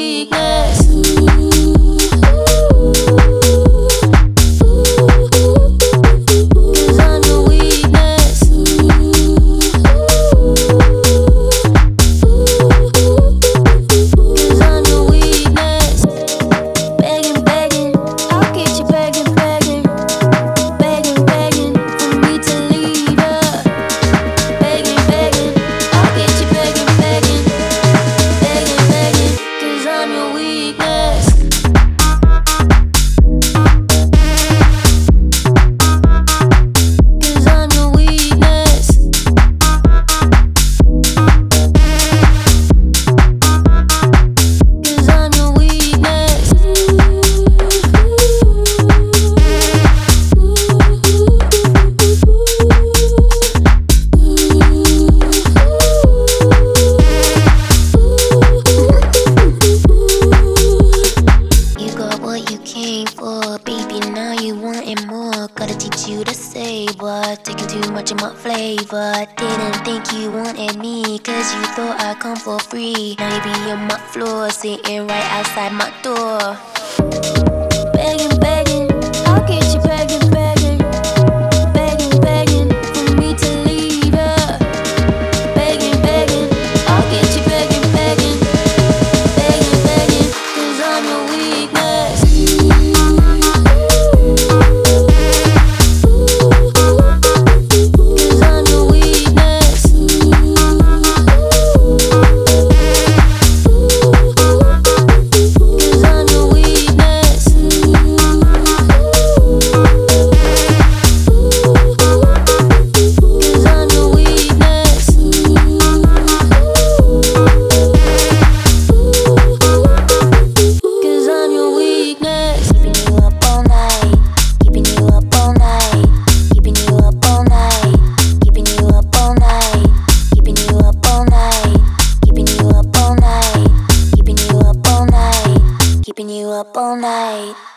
weakness. Baby, now you wanting more. Gotta teach you to savor. Taking too much of my flavor. Didn't think you wanted me, cause you thought I'd come for free. Now you be on my floor, sitting right outside my door. Begging, begging, I'll get you begging, begging. Begging, begging, for me to leave her. Begging, begging, I'll get you begging, begging. Begging, begging, cause I'm your weakness. Keeping you up all night.